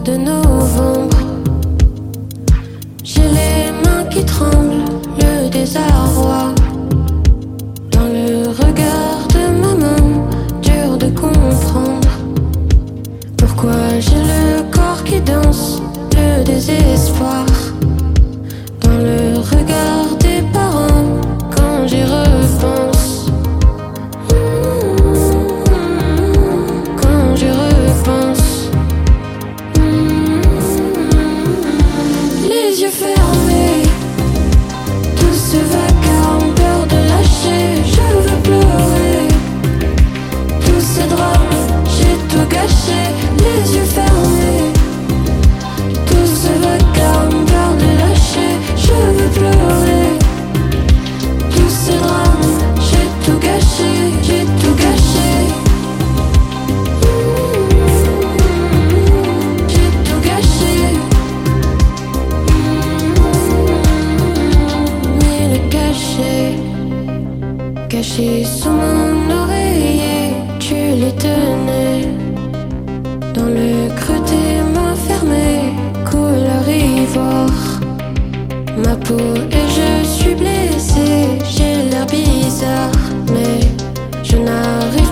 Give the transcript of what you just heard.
de novembre. J'ai les mains qui tremblent, le désarroi. Dans le regard de maman, dur de comprendre pourquoi j'ai le corps qui danse, le désespoir. Dans le regard des parents, quand j'y repense. Quand j'y repense. Les yeux fermés, tout ce vacarme, peur de lâcher, je veux pleurer. Tous ces drames, j'ai tout gâché, les yeux fermés. Tout ce vacarme, peur de lâcher, je veux pleurer. Tous ces drames, j'ai tout gâché, j'ai tout gâché. J'ai tout gâché. Mais le caché sous mon oreiller, tu les tenais. Dans le creux des mains fermées, couleur ivoire. Ma peau et je suis blessée, j'ai l'air bizarre, mais je n'arrive